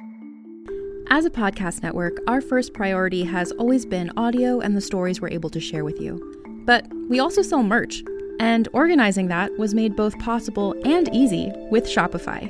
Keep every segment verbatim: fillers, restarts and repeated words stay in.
As a podcast network, our first priority has always been audio and the stories we're able to share with you. But we also sell merch, and organizing that was made both possible and easy with Shopify.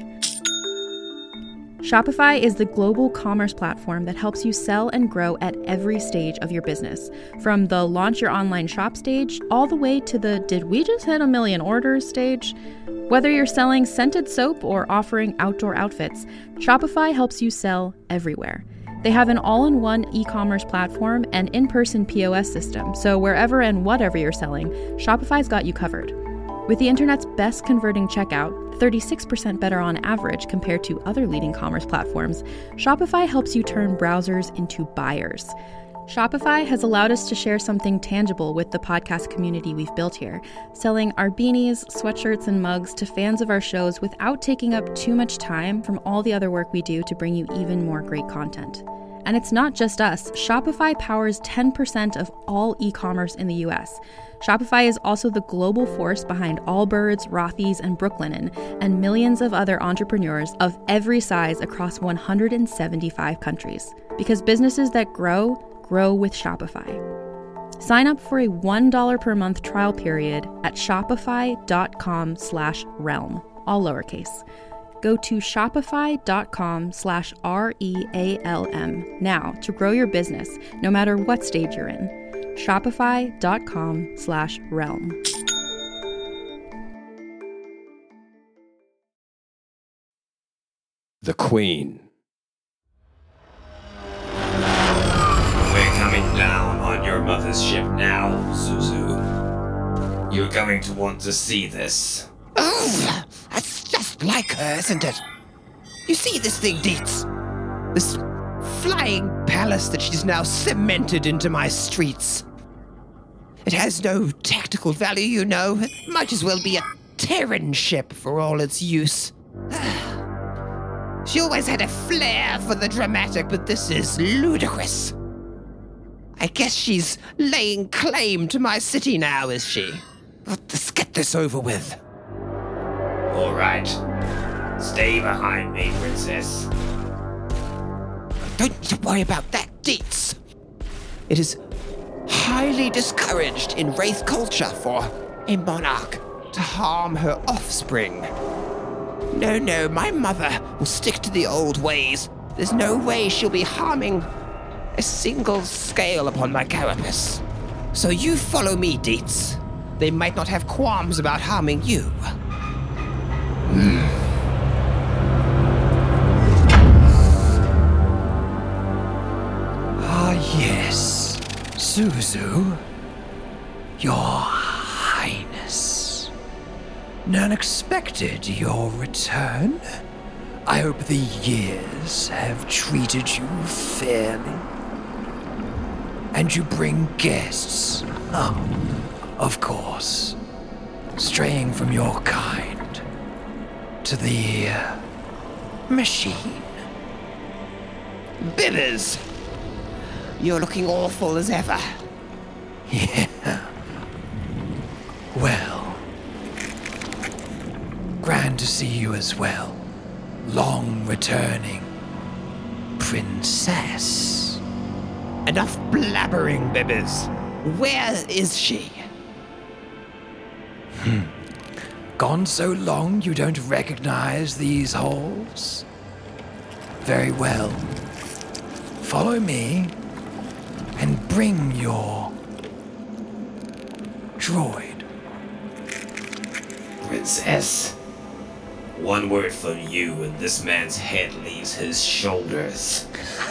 Shopify is the global commerce platform that helps you sell and grow at every stage of your business, from the launch your online shop stage all the way to the did we just hit a million orders stage. Whether you're selling scented soap or offering outdoor outfits, Shopify helps you sell everywhere. They have an all-in-one e-commerce platform and in-person P O S system, so wherever and whatever you're selling, Shopify's got you covered. With the internet's best converting checkout, thirty-six percent better on average compared to other leading commerce platforms, Shopify helps you turn browsers into buyers. Shopify has allowed us to share something tangible with the podcast community we've built here, selling our beanies, sweatshirts, and mugs to fans of our shows without taking up too much time from all the other work we do to bring you even more great content. And it's not just us. Shopify powers ten percent of all e-commerce in the U S. Shopify is also the global force behind Allbirds, Rothy's, and Brooklinen, and millions of other entrepreneurs of every size across one hundred seventy-five countries. Because businesses that grow, grow with Shopify. Sign up for a one dollar per month trial period at shopify.com slash realm, all lowercase. Go to shopify.com slash R-E-A-L-M now to grow your business, no matter what stage you're in. Shopify.com slash realm. The Queen. We're coming down on your mother's ship now, Zuzu. You're going to want to see this. Oh, that's just like her, isn't it? You see this thing, Deets? This flying palace that she's now cemented into my streets. It has no tactical value, you know. It might as well be a Terran ship for all its use. She always had a flair for the dramatic, but this is ludicrous. I guess she's laying claim to my city now, is she? Let's get this over with. All right. Stay behind me, Princess. Don't you worry about that, Deets. It is highly discouraged in Wraith culture for a monarch to harm her offspring. No, no, my mother will stick to the old ways. There's no way she'll be harming a single scale upon my carapace. So you follow me, Deets. They might not have qualms about harming you. Hmm. Ah, yes. Zuzu. Your Highness. None expected your return. I hope the years have treated you fairly. And you bring guests. Oh, of course. Straying from your kind to the uh, machine. Bibbers! You're looking awful as ever. Yeah. Well, grand to see you as well. Long returning princess. Enough blabbering, Bibbers. Where is she? Hmm. Gone so long you don't recognize these halls? Very well. Follow me and bring your droid. Princess, one word from you and this man's head leaves his shoulders.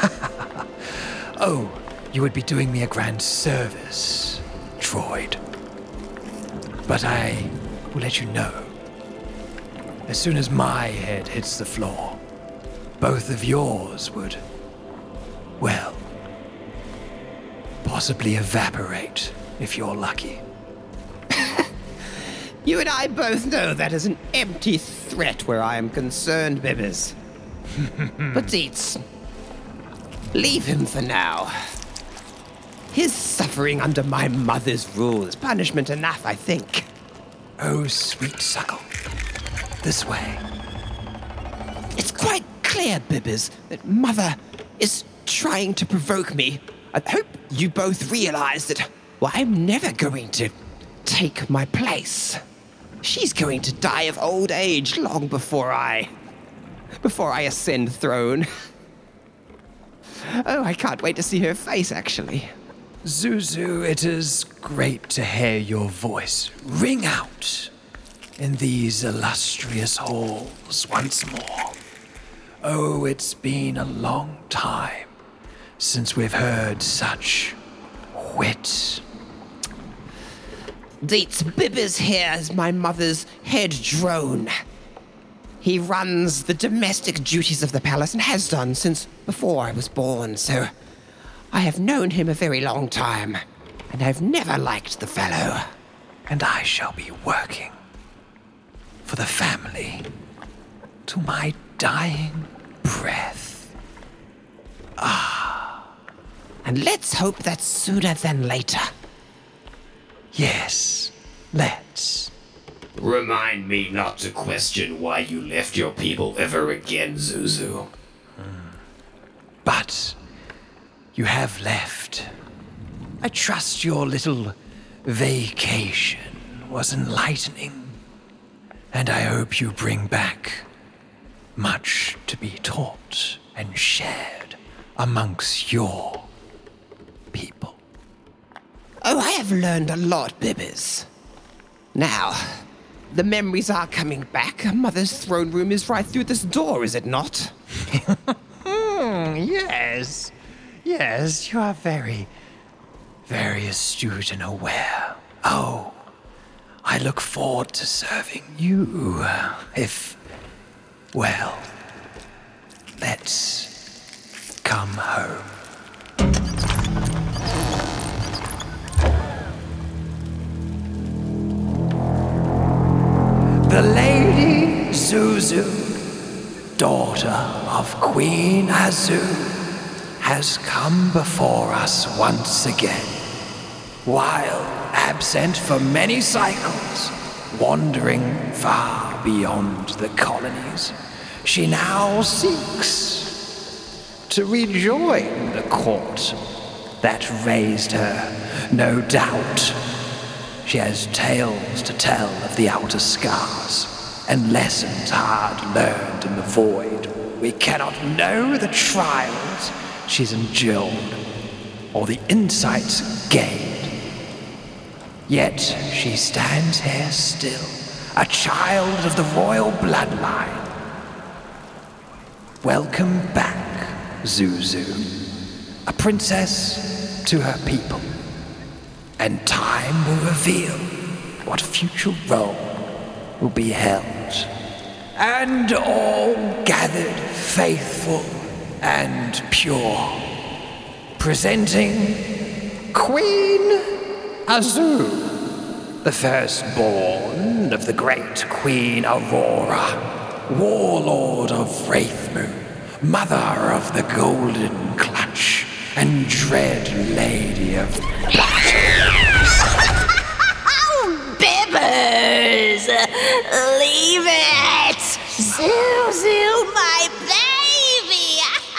Oh, you would be doing me a grand service, droid. But I will let you know. As soon as my head hits the floor, both of yours would, well, possibly evaporate if you're lucky. You and I both know that is an empty threat where I am concerned, Bibbers. But Deets, leave him for now. His suffering under my mother's rule is punishment enough, I think. Oh, sweet suckle. This way. It's quite clear, Bibbers, that Mother is trying to provoke me. I hope you both realize that, well, I'm never going to take my place. She's going to die of old age long before I... before I ascend the throne. Oh, I can't wait to see her face, actually. Zuzu, it is great to hear your voice ring out in these illustrious halls once more. Oh, it's been a long time since we've heard such wit. Deets, Bibbers here is my mother's head drone. He runs the domestic duties of the palace and has done since before I was born, so I have known him a very long time, and I've never liked the fellow. And I shall be working for the family to my dying breath. And let's hope that's sooner than later. Yes, let's. Remind me not to question why you left your people ever again, Zuzu. But you have left. I trust your little vacation was enlightening, and I hope you bring back much to be taught and shared amongst your people. Oh, I have learned a lot, Bibbers. Now, the memories are coming back. Mother's throne room is right through this door, is it not? Mm, yes. Yes, you are very, very astute and aware. Oh, I look forward to serving you. If, well, let's come home. The Lady Zuzu, daughter of Queen Azu, has come before us once again. While absent for many cycles, wandering far beyond the colonies, she now seeks to rejoin the court that raised her, no doubt. She has tales to tell of the outer scars and lessons hard learned in the void. We cannot know the trials she's endured or the insights gained. Yet she stands here still, a child of the royal bloodline. Welcome back, Zuzu, a princess to her people. And time will reveal what future role will be held. And all gathered faithful and pure, presenting Queen Azu, the firstborn of the great Queen Aurora, warlord of Wraithmoon, mother of the Golden Clutch, and dread lady of battle. Oh, Bibbers! Leave it! Zuzu, my baby!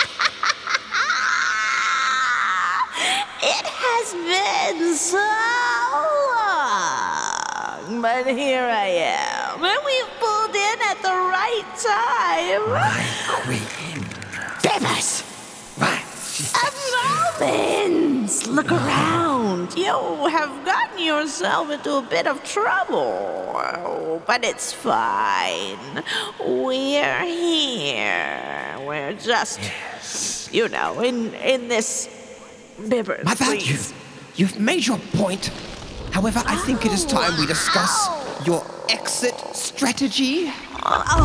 It has been so long, but here I am, and we've pulled in at the right time. My queen. Bibbers! Right. A moment! Look around. You have gotten yourself into a bit of trouble. Oh, but it's fine. We're here. We're just, Yes. you know, in in this Bibbers. Mother, please. you've, you've made your point. However, I think it is time we discuss your exit strategy. Oh,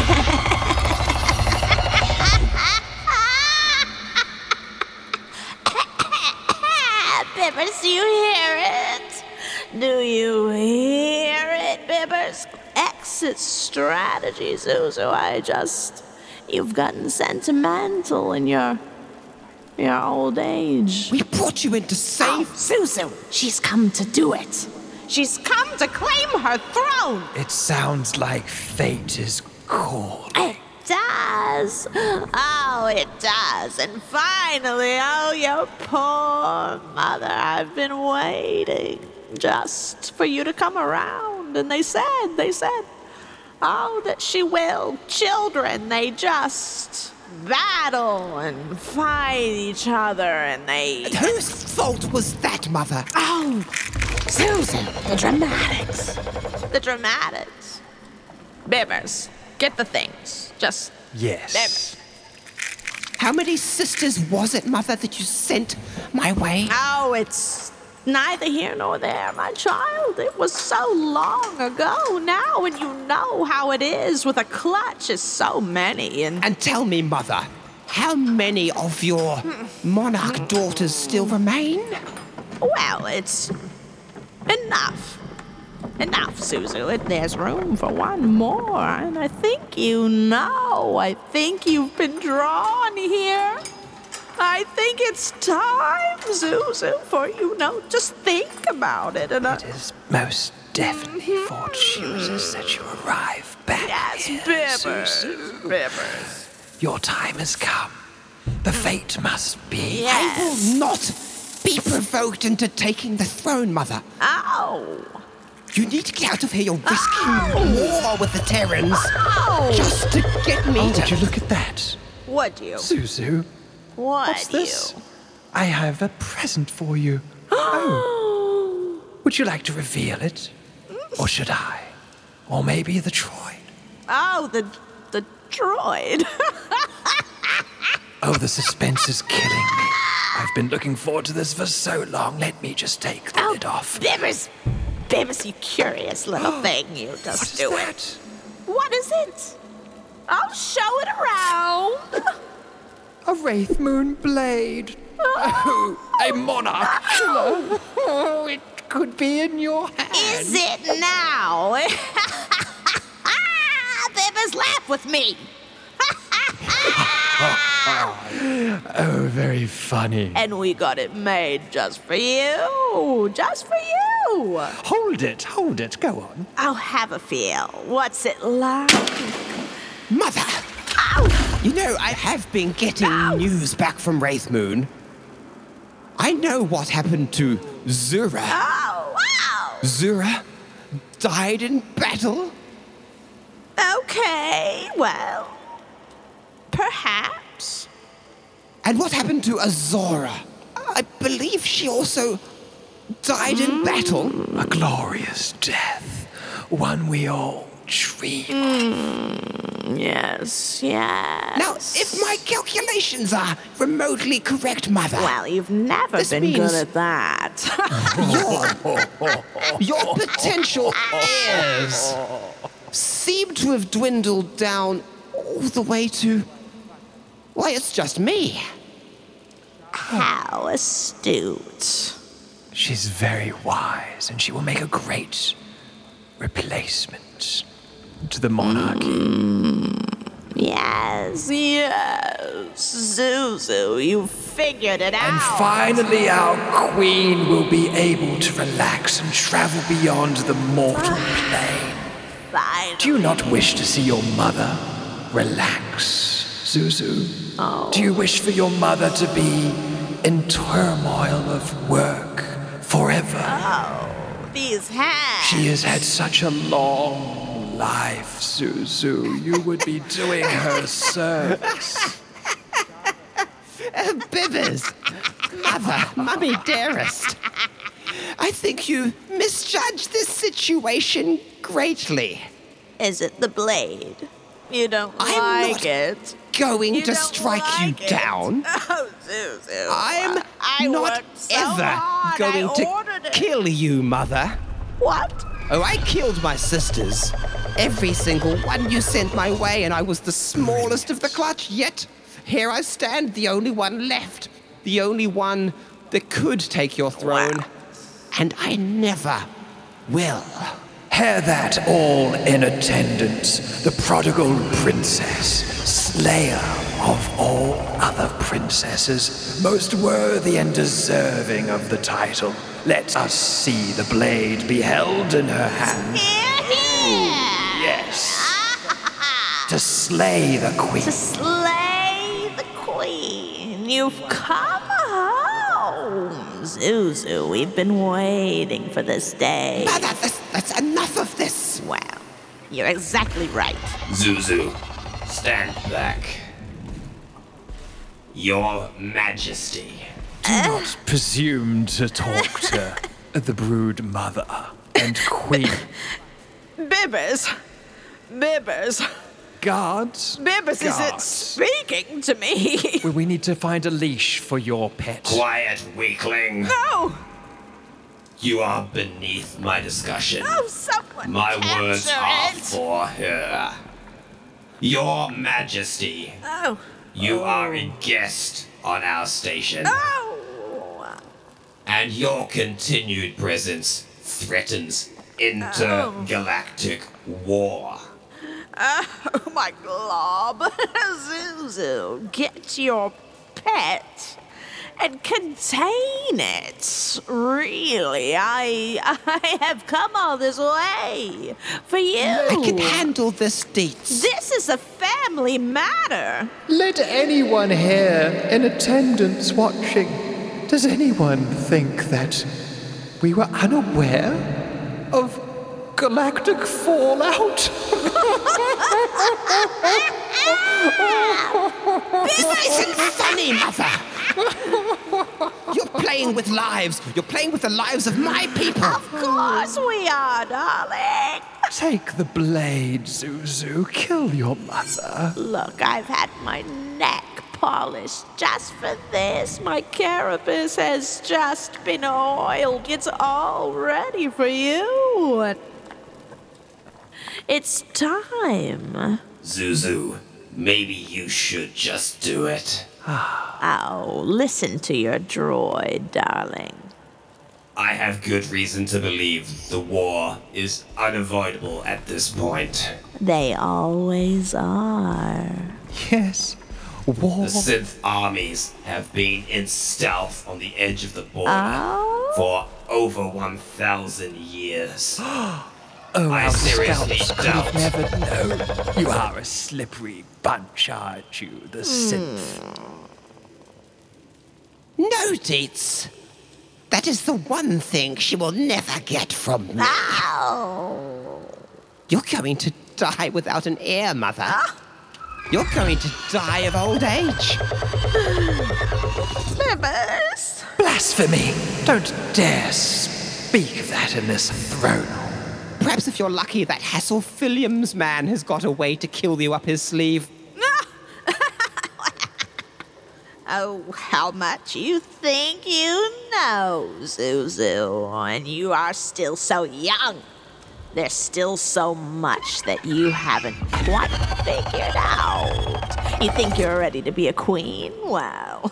yeah. Bibbers, do you hear it? Do you hear it, Bibbers? Exit strategy, Zuzu. I just... You've gotten sentimental in your... your old age. We brought you in to Oh, save... Zuzu, she's come to do it. She's come to claim her throne. It sounds like fate is called. It does. Oh, it does. And finally, oh, your poor mother. I've been waiting just for you to come around. And they said, they said, oh, that she will. Children, they just battle and fight each other, and they... And whose fault was that, Mother? Oh, Susan, the dramatics. The dramatics. Bibbers, get the things. Just... Yes. Bibbers. How many sisters was it, Mother, that you sent my way? Oh, it's neither here nor there, my child. It was so long ago now, and you know how it is with a clutch is so many, and... And tell me, Mother, how many of your monarch daughters still remain? Well, it's enough. Enough, Suzu. It, there's room for one more, and I think you know. I think you've been drawn here. I think it's time, Zuzu, for you know, just think about it. And I... It is most definitely fortuitous that you arrive back Yes, here, Bibbers, Zuzu. Bibbers. Your time has come. The fate must be. Yes. I will not be provoked into taking the throne, Mother. Ow. You need to get out of here. You're risking war with the Terrans Ow. just to get me Oh, to... would you look at that? What you? Zuzu, What what's this? you? I have a present for you. Oh. Would you like to reveal it? Or should I? Or maybe the droid? Oh, the the droid. Oh, the suspense is killing me. I've been looking forward to this for so long. Let me just take the Oh, lid off. Bibbers, Bibbers, you curious little thing. You just What is do that? it. What is it? I'll show it around. A Wraith Moon blade. Oh, a monarch killer. Oh, it could be in your hand. Is it now? Bibbers, laugh with me. Oh, very funny. And we got it made just for you. Just for you. Hold it, hold it. Go on. I'll have a feel. What's it like? Mother! Ow! You know, I have been getting news back from Wraith Moon. I know what happened to Zura. Oh, wow. Zura died in battle. Okay, well, perhaps. And what happened to Azora? I believe she also died in battle. A glorious death. One we all dream. Mm, yes, yes. Now, if my calculations are remotely correct, Mother, Well, you've never This been means- good at that. your, your potential heirs seem to have dwindled down all the way to... Why, it's just me. How astute. She's very wise, and she will make a great replacement to the monarchy. Yes, yes. Zuzu, you figured it And out. finally, our queen will be able to relax and travel beyond the mortal plane. Finally. Do you not wish to see your mother relax, Zuzu? Oh. Do you wish for your mother to be in turmoil of work forever? Oh, these hands. She has had such a long life, Zuzu. You would be doing her service. Uh, Bibbers, Mother, Mummy dearest, I think you misjudged this situation greatly. Is it the blade? You don't I'm like not it. Going You to don't strike like you it. down. Oh, Zuzu. I'm I not worked so ever hard. going I to ordered it. kill you, Mother. What? Oh, I killed my sisters. Every single one you sent my way, and I was the smallest of the clutch, yet here I stand, the only one left. The only one that could take your throne. Wow. And I never will. Hear that, all in attendance, the prodigal princess, slayer of all other princesses, most worthy and deserving of the title. Let us see the blade be held in her hand. Here, here. Yes. To slay the queen. To slay the queen. You've come home, Zuzu. We've been waiting for this day. Mother, that's, that's enough of this. Well, you're exactly right. Zuzu, stand back. Your Majesty. Do not presume to talk to the brood mother and queen. Bibbers. Bibbers. Guards. Bibbers isn't Guards. speaking to me. We- We need to find a leash for your pet. Quiet, weakling. No. You are beneath my discussion. Oh, someone My capture words are it. for her. Your Majesty, Oh. you are a guest on our station, Oh. and your continued presence threatens intergalactic war. Oh, my glob. Zuzu, get your pet and contain it. Really, I I have come all this way for you. I can handle this, Deets. This is a family matter. Let anyone here in attendance watching, does anyone think that we were unaware of galactic fallout? This isn't funny, Mother. You're playing with lives. You're playing with the lives of my people. Of course we are, darling. Take the blade, Zuzu. Kill your mother. Look, I've had my neck polished just for this. My carapace has just been oiled. It's all ready for you. It's time. Zuzu, maybe you should just do it. Oh, listen to your droid, darling. I have good reason to believe the war is unavoidable at this point. They always are. Yes. War. The Synth armies have been in stealth on the edge of the border Oh? for over one thousand years. Oh, I our seriously scouts could doubt. have never known. You are a slippery bunch, aren't you? The synth. No, Deets. That is the one thing she will never get from me. Ow! You're going to die without an heir, Mother. You're going to die of old age. Bibbers! Blasphemy! Don't dare speak of that in this throne hall. Perhaps if you're lucky, that Hasselfilliams man has got a way to kill you up his sleeve. Oh, how much you think you know, Zuzu, and you are still so young. There's still so much that you haven't quite figured out. You think you're ready to be a queen? Well,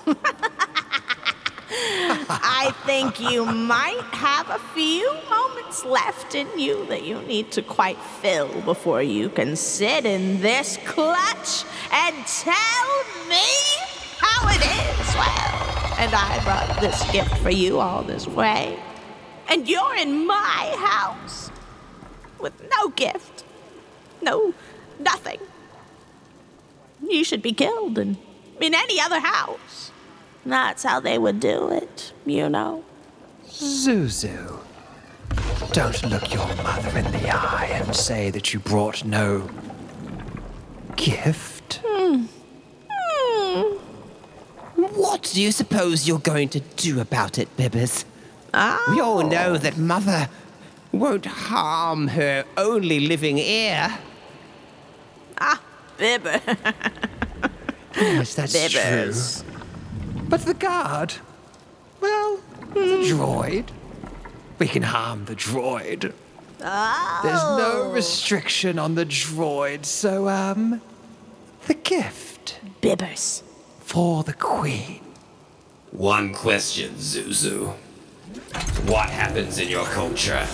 I think you might have a few moments left in you that you need to quite fill before you can sit in this clutch and tell me how it is. Well, and I brought this gift for you all this way. And you're in my house with no gift. No, nothing. You should be killed in, in any other house. That's how they would do it, you know. Zuzu, don't look your mother in the eye and say that you brought no gift. Hmm. What do you suppose you're going to do about it, Bibbers? Oh. We all know that Mother won't harm her only living heir. Ah, Bibber. Yes, that's Bibbers. true. But the guard, well, the droid. We can harm the droid. Oh. There's no restriction on the droid, so, um, the gift Bibbers. for the queen. One question, Zuzu. What happens in your culture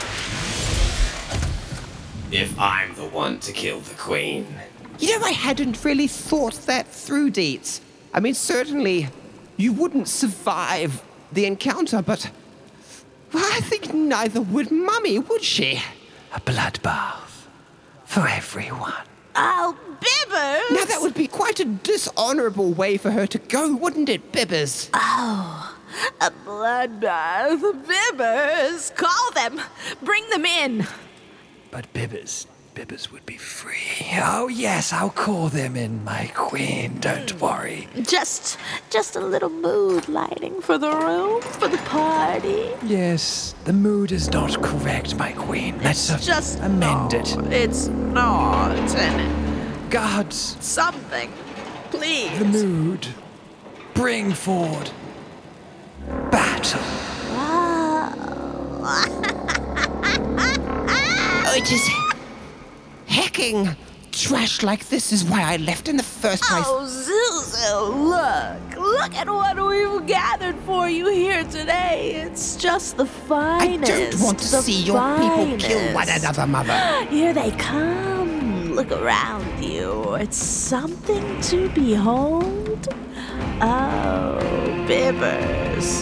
if I'm the one to kill the queen? You know, I hadn't really thought that through, Deets. I mean, certainly you wouldn't survive the encounter, but well, I think neither would Mummy, would she? A bloodbath for everyone. Oh, Bibbers! Now that would be quite a dishonorable way for her to go, wouldn't it, Bibbers? Oh, a bloodbath. Bibbers! Call them! Bring them in! But Bibbers, Bibbers would be free. Oh, yes, I'll call them in, my queen. Don't worry. Just, just a little mood lighting for the room, for the party. Yes, the mood is not correct, my queen. Let's uh, Just amend no, it. It's not, and Guards, something, please. the mood. Bring forward battle. Oh, it is hacking trash like this is why I left in the first place. Oh, Zuzu, look. Look at what we've gathered for you here today. It's just the I finest. don't want to the see your people kill one finest. another, Mother. Here they come. Look around you. It's something to behold. Oh, Bibbers.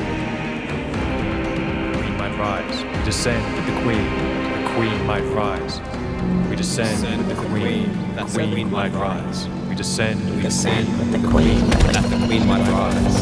Queen might rise. We descend with the queen. The queen might rise. We descend with the queen. The queen might rise. We descend with the queen. With the queen. That the queen might rise.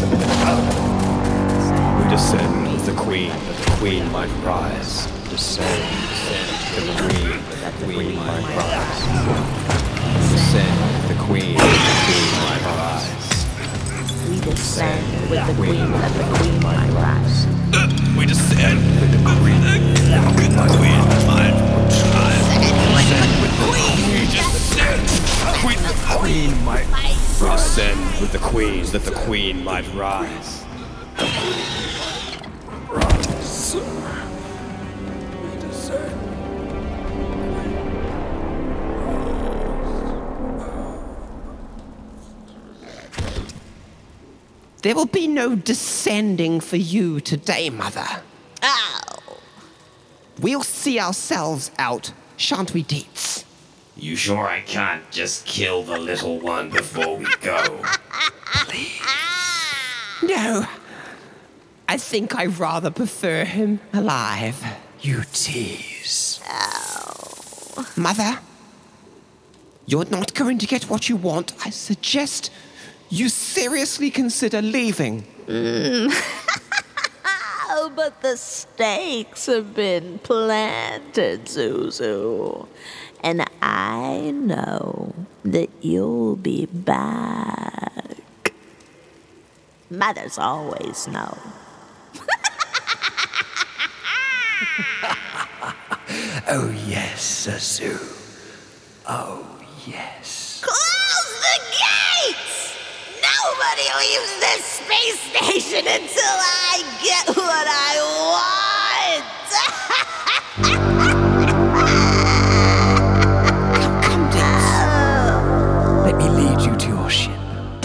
We descend with the queen. That the queen might rise. Descend, descend with the queen. That the queen might rise. Descend with the queen. That the queen might rise. We descend with the queen that the queen might rise. We descend with the queen. The queen might rise. Descend with the queen. We descend. Queen, the queen might. We descend with the queens that the queen might rise. There will be no descending for you today, Mother. Oh. We'll see ourselves out, shan't we, Deets? You sure I can't just kill the little one before we go? No. I think I rather prefer him alive. You tease. Mother, you're not going to get what you want. I suggest you seriously consider leaving. Oh, but the stakes have been planted, Zuzu. And I know that you'll be back. Mothers always know. Oh, yes, Azu. Oh, yes. Close the gates! Nobody leaves this space station until I get what I Come, Deets. Let me lead you to your ship.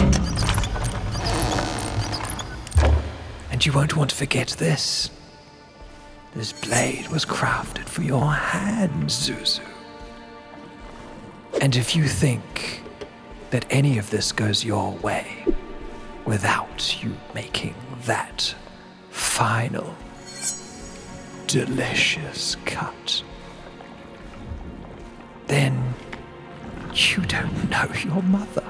And you won't want to forget this. This blade was crafted for your hands, Zuzu. And if you think that any of this goes your way without you making that final, delicious cut, then you don't know your mother.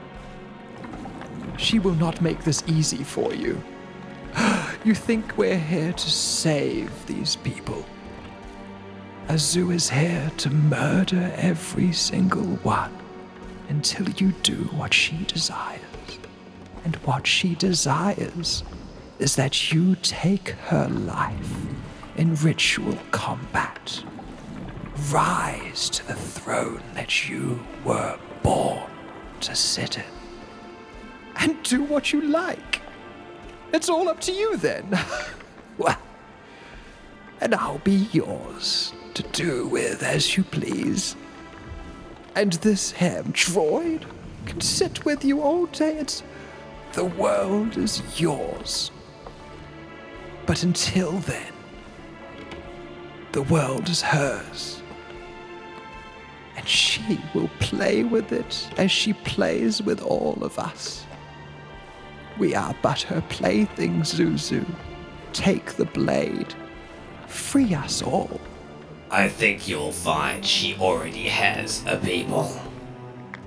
She will not make this easy for you. You think we're here to save these people. Azu is here to murder every single one until you do what she desires. And what she desires is that you take her life in ritual combat. Rise to the throne that you were born to sit in. And do what you like. It's all up to you then. Well, and I'll be yours to do with as you please. And this ham droid can sit with you all day. It's the world is yours. But until then, the world is hers. And she will play with it as she plays with all of us. We are but her playthings, Zuzu. Take the blade. Free us all. I think you'll find she already has a people.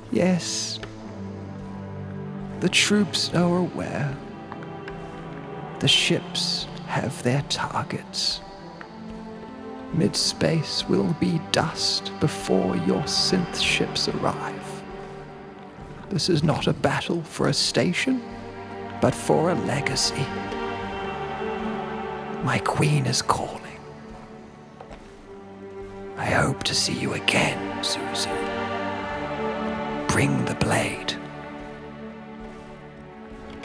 Yes, the troops are aware. The ships have their targets. Mid-space will be dust before your synth ships arrive. This is not a battle for a station, but for a legacy. My queen is calling. I hope to see you again, Zuzu. Bring the blade.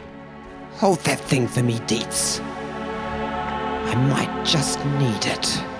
Hold that thing for me, Deets. I might just need it.